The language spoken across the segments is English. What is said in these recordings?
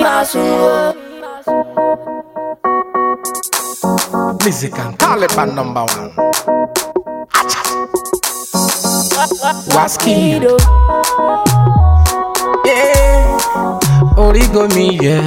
máa sùn o. Music and Taliban #1. Waskid. Yeah, Origo me, yeah.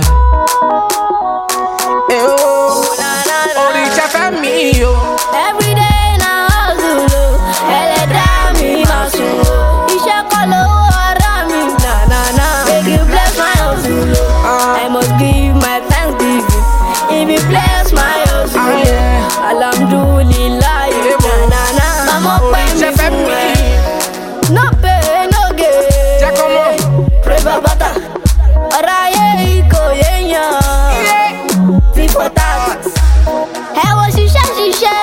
Oricha for me, yo. Every day now hustle, ẹlẹ́dàá mi máa sùn o. Iṣẹ́ kọ́ lówó ara mi, na. Make you bless my hustle, I must give my thanksgiving. If you bless my hustle, alhamdulillah, na. Mama pay me fún ẹ. No pay, no gain. Pray babata. Ọ̀rọ̀ ayé kò yéèyàn. Fífọ́ tax. Ẹ wo ṣiṣẹ́.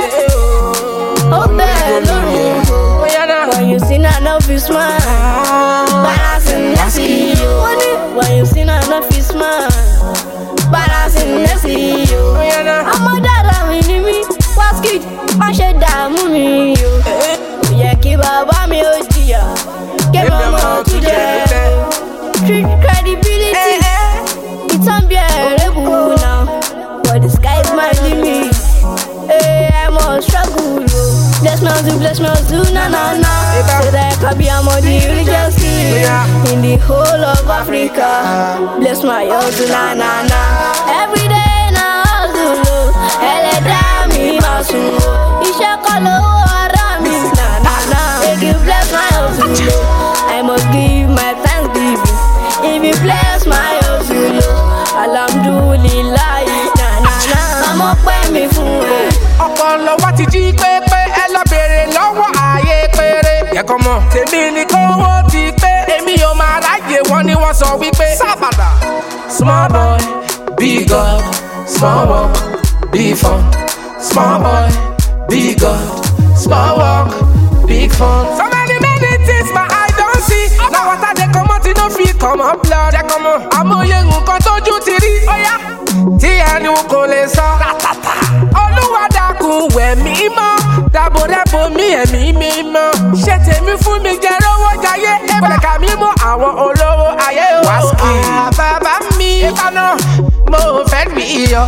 Ó bẹ̀rẹ̀ lórí. When you see na no fit smile. Balancing nẹ́sì yo. When you see na no fit smile. Balancing nẹ́sì yo. Ọmọ dára mi ni mí. Waskid, má ṣe dààmú mi yo. Kò yẹ kí bàbá mi ó jìyà. Kébì ọmọ tún jẹ. Street credibility. Ìtàn bí ẹ̀rẹ́bù now. But the sky is my limit. Hey, I must struggle. Bless me do, na. So that I can be among the religious kid in the whole of Africa. Bless my hustle, na. Every day na hustle, ẹlẹ́dàá mi máa sùn o. Iṣẹ́ kọ́ lówó ara mi, na. Make you bless my hustle, I must give my thanksgiving. If you bless my hustle, alhamdulillah, na. Mama pay me fún ẹ. Ọpọlọ wa ti jí pépé, ẹ lọ bèrè lọ́wọ́ ààyè péré. Yẹ́kọ̀ mọ̀, tèmi ni kówó ti pé. Èmi ò máa ráyè wọ́n ní wọ́n sọ wípé. Sábàdà. Small boy, big God, small work, big fun. Small boy, big God, small work, big fun. So many things my eye don't see. Now what I dey comot, no fit come up blood. Yẹ́kọ̀ mọ̀, àmọye nǹkan tójú ti rí. Óyá, tí ẹnu kò lè sọ. Olúwa dákun wẹ̀ mí mọ́, dábòdábò mi ẹ̀mí mi mọ́. Ṣé tèmi fún mi jẹ́ rówó jayé? Ẹ̀bẹ̀ka mi mọ́ àwọn olówó ayé o. Waskid. Bàbá mi ìkànnà mo fẹ́ rí iyọ̀.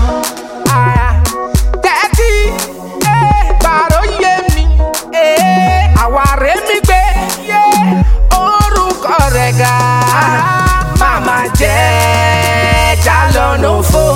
Tẹ́tí bàró yé mi, àwárí mi gbé orúkọ rẹ̀ ga. Màmá jẹ́ jálọ̀nù fò.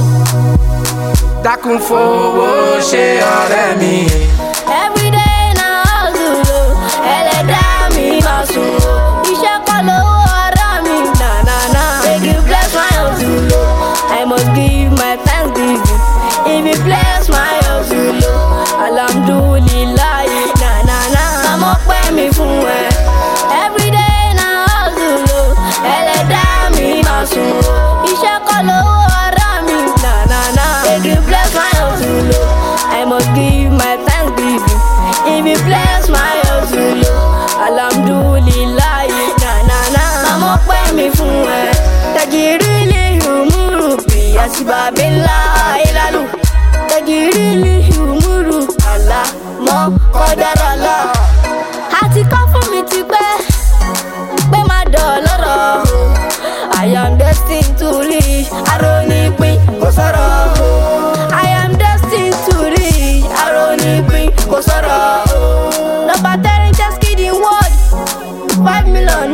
Dákun fowó ṣe ọ̀rẹ́ mi. Every day na hustle, ẹlẹ́dàá mi máa sùn o. Iṣẹ́ kọ́ lówó ara mi, na. Make you bless my hustle, I must give my thanksgiving. If you bless my hustle, alhamdulillah, na. Mama pay me fún ẹ. Every day na hustle, ẹlẹ́dàá mi máa sùn o. Iṣẹ́ kọ́ lówó ara mi, na. Make you bless my hustle, I must give my thanksgiving. If you bless my hustle, alhamdulillah, na. Mama pay me fún ẹ. Tajiri li humuru bi asibabila ilalu. Tajiri li humuru Allah mọ kọdarala. Àti kọ́ fún mi ti pẹ́ pé má dọ̀lọ́rọ̀. I am destined to reach. Arónípin kò sọ̀rọ̀. I am destined to reach. Arónípin kò sọ̀rọ̀. Number 10 just kidding word. $5 million.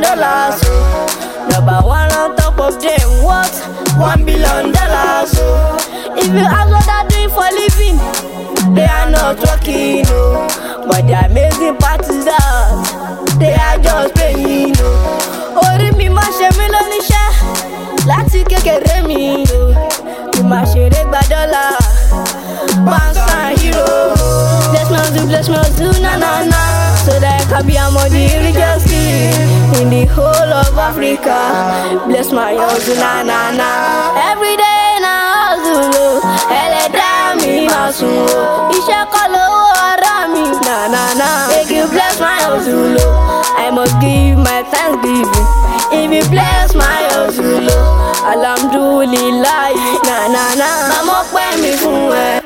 Number 1 on top of them what? $1 billion. If you ask what I'm doing for living, they are not working, no. But the amazing part is that they are just paying, no. Orí mi máa ṣe mí lóníṣẹ́ láti kékeré mi o. Kí máa ṣeré gba dọ́là, bounce and hero. Bless me do, na. So that I can be among the religious kid in the whole of Africa. Bless my hustle, na. Every day na hustle, ẹlẹ́dàá mi máa sùn o. Iṣẹ́ kọ́ lówó ara mi, na. Make you bless my hustle, I must give my thanksgiving. If you bless my hustle, alhamdulillah, na. Mama pay me fún ẹ.